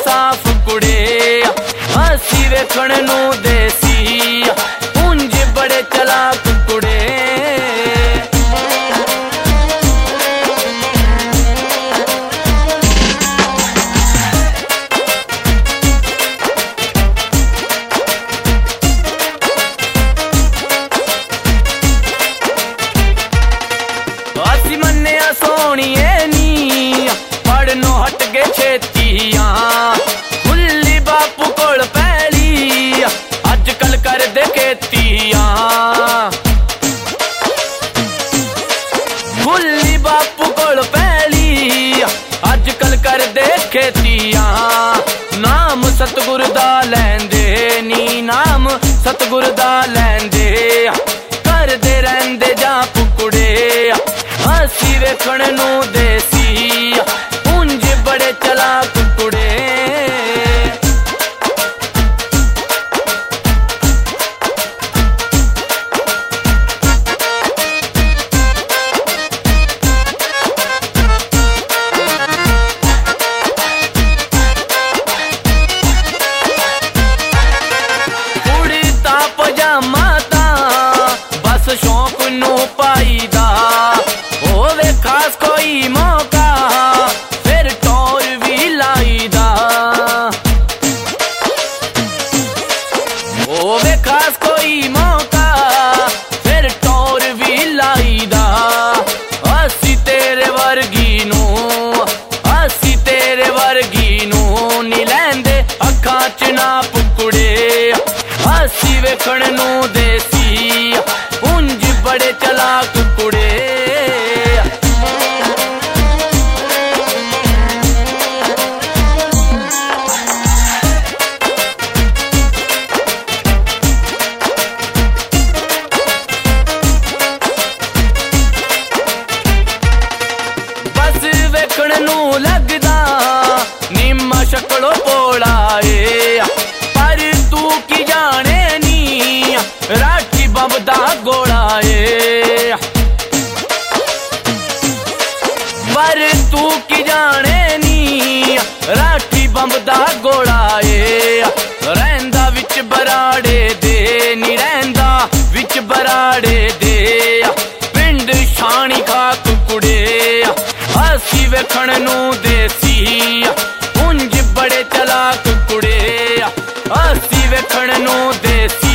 साफ कुड़े असी वेखण नू देसी उंज बड़े चलाक कुड़े। असी मन्निया सोहणीए नी पढ़नों हट गए छेतियां खुली बापू कोल पैली अजकल कर दे खेतियां खुली बापू कोल पैली अजकल कर दे खेतियां। नाम सतगुर दा लैंदे नी नाम सतगुर दा लैंदे करदे रहिंदे जां पुकुड़े असी वेखण नू देसी उंज बड़े चलाक कुड़े। कुड़ी ता पजामा ता बस शौक नू पाईदा होवे खास कोई मौका फिर टोर भी लाईदा होवे खास कोई मौका फिर टोर भी लाईदा। असी तेरे वर्गी नू नी लैंदे अखां च ना पुकुड़े असी वेखण नू देसी उंज बड़े चलाक कुड़े। बस वेखण नू लगदा निम्मा शक्लो पोला ए पर तू की जाने नी राठी बंब दा गोला ए पर तू की जाने नी राठी बंब दा गोला ए रहिंदा विच बराड़े दे नी रहिंदा विच बराड़े दे पिंड छाणी खाक कुड़े असी वेखण नू देसी उंज बड़े चलाक कुड़े असी वेखण नू देसी।